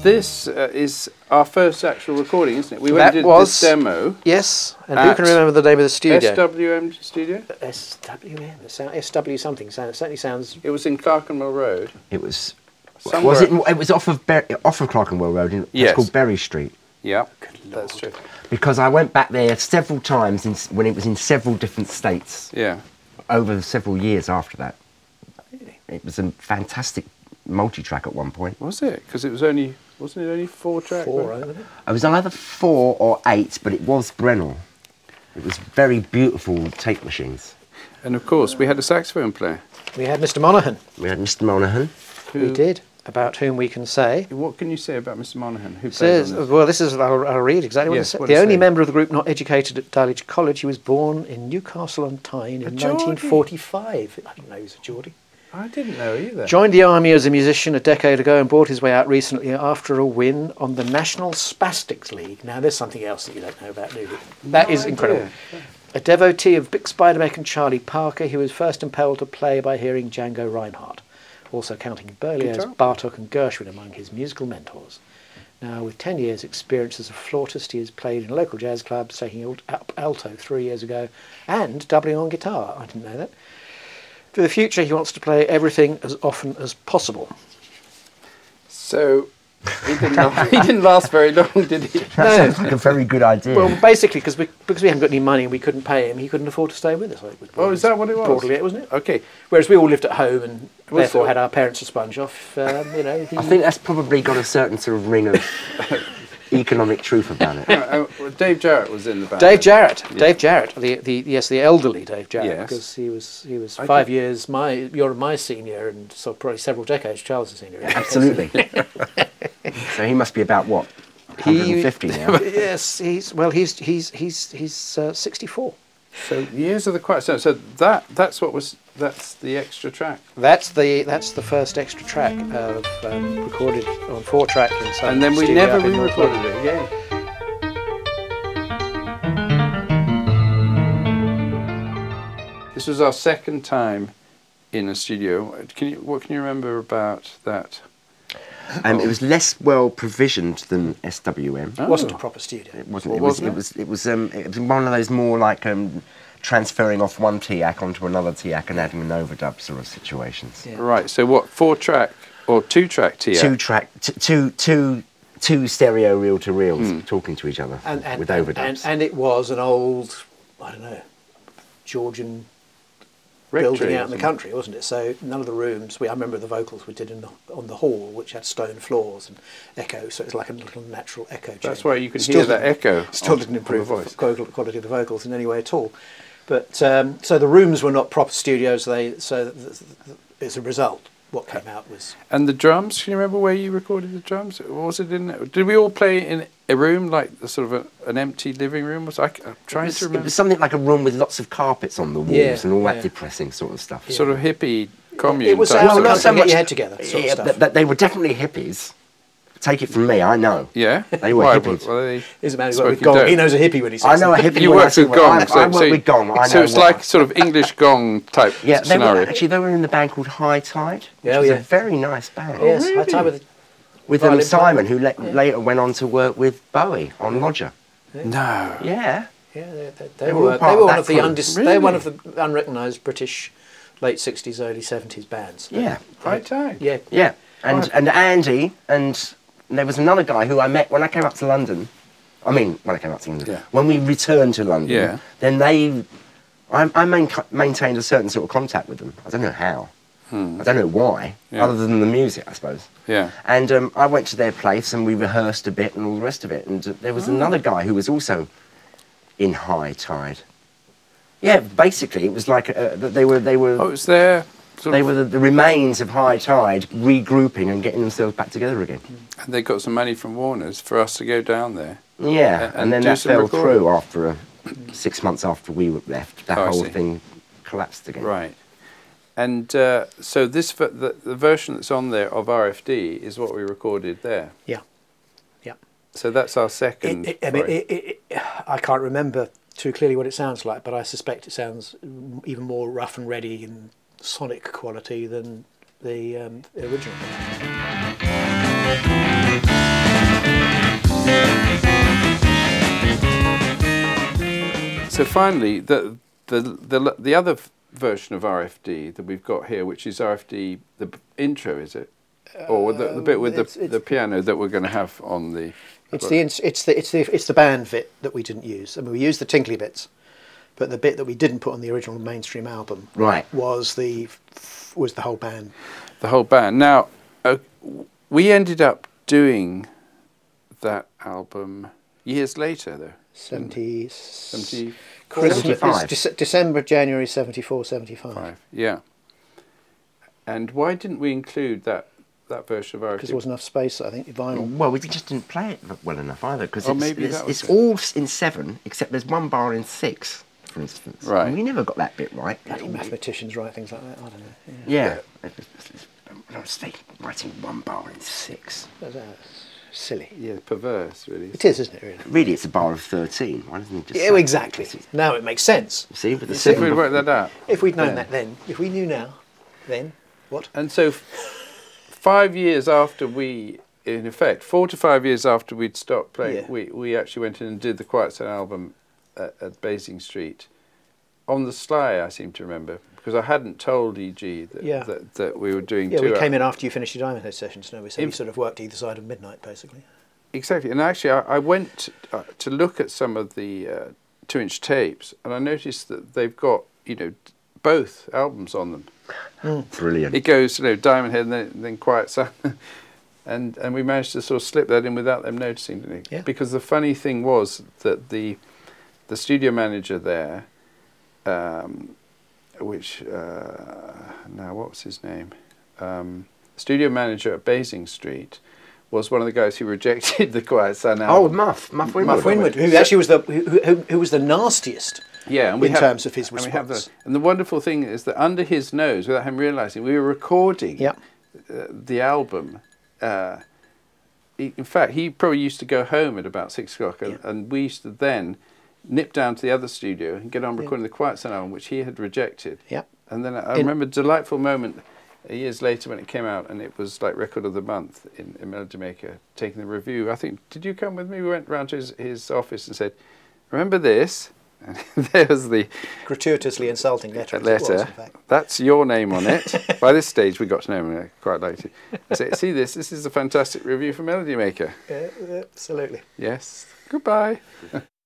this is our first actual recording, isn't it? We went That and did was- this demo. Yes, and who can remember the name of the studio? SWM Studio? SWM, SW something. It certainly sounds... It was in Clerkenwell Road. It was... Somewhere. Was it? It was off of Clerkenwell Road. Yes. It's called Berry Street. Yeah, that's true. Because I went back there several times when it was in several different states. Yeah. Over several years after that. It was a fantastic multi-track at one point. Was it? Because it was only... Wasn't it only 4 tracks? 4, wasn't it? It was either 4 or 8, but it was Brennell. It was very beautiful tape machines. And of course, we had a saxophone player. We had Mr. Monaghan. We had Mr. Monaghan. We did, about whom we can say... What can you say about Mr. Monaghan? Who played Says, on this? well, this is, I'll read exactly what Yes, it said. what The it only said. member of the group not educated at Dulwich College, he was born in Newcastle on Tyne in Geordie. 1945. I didn't know he was a Geordie. I didn't know either. Joined the army as a musician a decade ago and brought his way out recently after a win on the National Spastics League. Now, there's something else that you don't know about, do you? That is incredible. A devotee of Bix Beiderbecke and Charlie Parker, he was first impelled to play by hearing Django Reinhardt, also counting Berlioz, Guitar. Bartok and Gershwin among his musical mentors. Now, with 10 years' experience as a flautist, he has played in local jazz clubs, taking up alto 3 years ago, and doubling on guitar. I didn't know that. For the future, he wants to play everything as often as possible. So, he didn't last very long, did he? That sounds like a very good idea. Well, basically, because we haven't got any money and we couldn't pay him, he couldn't afford to stay with us. Oh, is that what it was? Broadly, it wasn't it? Okay. Whereas we all lived at home and Was therefore it- had our parents to sponge off. I think that's probably got a certain sort of ring of economic truth about it. Dave Jarrett was in the band. Dave Jarrett, the elderly Dave Jarrett, Yes. because he was I 5 did- years you're my senior, and so probably several decades Charles' senior. Absolutely. So he must be about what? 150 now. Yes, he's 64. So Years of the Quiet. So that's the extra track. That's the first extra track of recorded on 4-track in some And then we studio never up in North re-recorded London. it again. This was our second time in a studio. What can you remember about that? It was less well provisioned than SWM. It wasn't a proper studio. It wasn't. Well, It was one of those more like transferring off one TAC onto another TAC and adding an overdub sort of situations. Yeah. Right. So what? 4-track or 2-track TR? Two stereo reel to reels talking to each other with overdubs. And it was an old, I don't know, Georgian Rectory, building out in the wasn't it? country, wasn't it? So none of the rooms. I remember the vocals we did on the hall, which had stone floors and echo. So it was like a little natural echo chamber. That's why you can hear that echo. Still didn't improve the quality of the vocals in any way at all. But so the rooms were not proper studios. As a result, what came out was. And the drums, can you remember where you recorded the drums? Was it in? Did we all play in a room, like sort of an empty living room? I'm trying to It remember. was something like a room with lots of carpets on the walls Yeah, and all that yeah. depressing sort of stuff. Sort of hippie commune. It was type how stuff. not to so get much- your head together. Sort of stuff. They were definitely hippies. Take it from me, I know. Yeah, They were Why, hippies. were they He's a man who's worked with smoking Gong. dope? He knows a hippie when he says I know a that. hippie. You when I worked say with one. Gong. I worked with Gong. I know So it's what- like sort of English Gong type Yeah, they scenario. they were in the band called High Tide, which Oh, was yeah. a very nice band. Yes, really? I time with With Violin Simon, player. who later went on to work with Bowie on Lodger. No. Yeah. They were were all part one of of the that crew. they're one of the unrecognised British late 60s, early 70s bands. Yeah. Right time. Yeah. Yeah. And Andy, and there was another guy who I met when I came up to London. When I came up to London. Yeah. When we returned to London, Yeah. then I maintained a certain sort of contact with them. I don't know how. I don't know why, Yeah. other than the music, I suppose. Yeah. And I went to their place and we rehearsed a bit and all the rest of it. And there was another guy who was also in High Tide. Yeah, basically it was like they were Oh, it was there. they were the remains of High Tide regrouping and getting themselves back together again. And they got some money from Warner's for us to go down there. Yeah, And and then do that some fell recording. through after 6 months after we left. That Oh, I whole see. thing collapsed again. Right. And so the version that's on there of RFD is what we recorded there. Yeah. Yeah. So that's our second. I can't remember too clearly what it sounds like, but I suspect it sounds even more rough and ready in sonic quality than the original. So finally, the other version of RFD that we've got here, which is RFD, the intro, is it? Or the bit with the piano that we're going to have on the... It's the band bit that we didn't use. I mean, we used the tinkly bits, but the bit that we didn't put on the original mainstream album was the whole band. The whole band. Now, we ended up doing that album years later, though. 70... Christmas, December, January 74, 75. Yeah. And why didn't we include that version of RFD? Because there wasn't enough space, I think, vinyl. Well, we just didn't play it well enough either, because it's it. all in 7, except there's one bar in 6, for instance. Right. And we never got that bit right. Bloody mathematicians write things like that, I don't know. Yeah. Honestly, writing one bar in 6. That's silly. Yeah, perverse, really. It is, isn't it, really? Really, it's a bar of 13. Why doesn't he just Yeah, exactly. Now it makes sense. See, with the If 7 we'd worked that out. If we'd known that then, if we knew now, then what? And so 5 years after we, in effect, 4 to 5 years after we'd stopped playing, we actually went in and did the Quiet Sun album at Basing Street. On the sly, I seem to remember, because I hadn't told E.G. that we were doing 2 Yeah, we came in after you finished your Diamond Head sessions, no? So we sort of worked either side of midnight, basically. Exactly. And actually, I went to look at some of the 2-inch tapes, and I noticed that they've got, both albums on them. Brilliant. It goes, Diamond Head and then Quiet Sun. and we managed to sort of slip that in without them noticing, didn't we? Yeah. Because the funny thing was that the studio manager there, what was his name? Studio manager at Basing Street was one of the guys who rejected the Quiet Sun album. Oh, Muff Winwood. Muff Winwood, who actually was who was the nastiest. Yeah, and in terms of his response. And the wonderful thing is that under his nose, without him realising, we were recording the album. In fact, he probably used to go home at about 6 o'clock, and we used to then nip down to the other studio and get on recording the Quiet Sun album, which he had rejected. Yeah. And then I remember a delightful moment years later when it came out, and it was like Record of the Month in Melody Maker, taking the review. I think, did you come with me? We went round to his office and said, "Remember this?" And there was the gratuitously insulting letter. Letter. That's your name on it. By this stage, we got to know him. I quite liked it. I said, "See this? This is a fantastic review for Melody Maker." Absolutely. Yes. Goodbye.